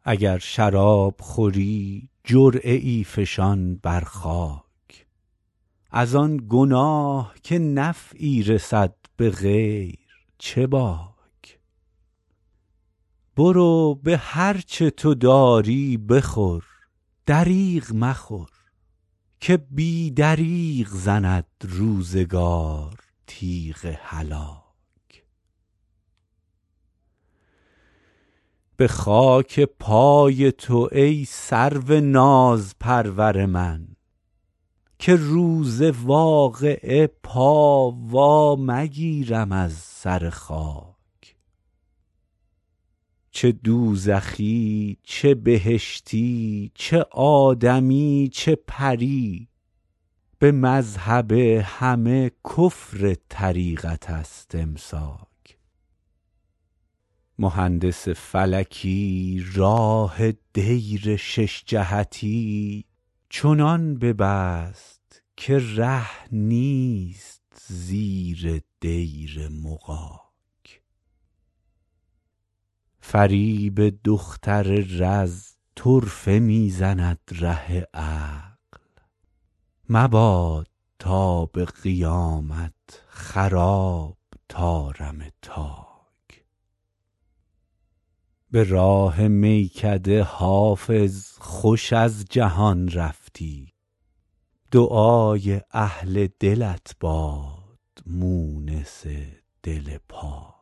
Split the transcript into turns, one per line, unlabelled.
اگر شراب خوری جرعه ای فشان بر خاک، از آن گناه که نفعی رسد به غیر چه باک. برو به هر چه تو داری بخور، دریغ مخور، که بی دریغ زند روزگار تیغ هلاک. به خاک پای تو ای سرو نازپرور من، که روز واقعه پا وا مگیرم از سر خاک. چه دوزخی چه بهشتی، چه آدمی چه پری، به مذهب همه کفر طریقت است امساک. مهندس فلکی راه دیر شش جهتی چنان ببست که ره نیست زیر دیر مغاک. فریب دختر رز طرفه می زند ره عقل، مباد تا به قیامت خراب طارم تاک. به راه میکده حافظ خوش از جهان رفتی، دعای اهل دلت باد مونس دل پاک.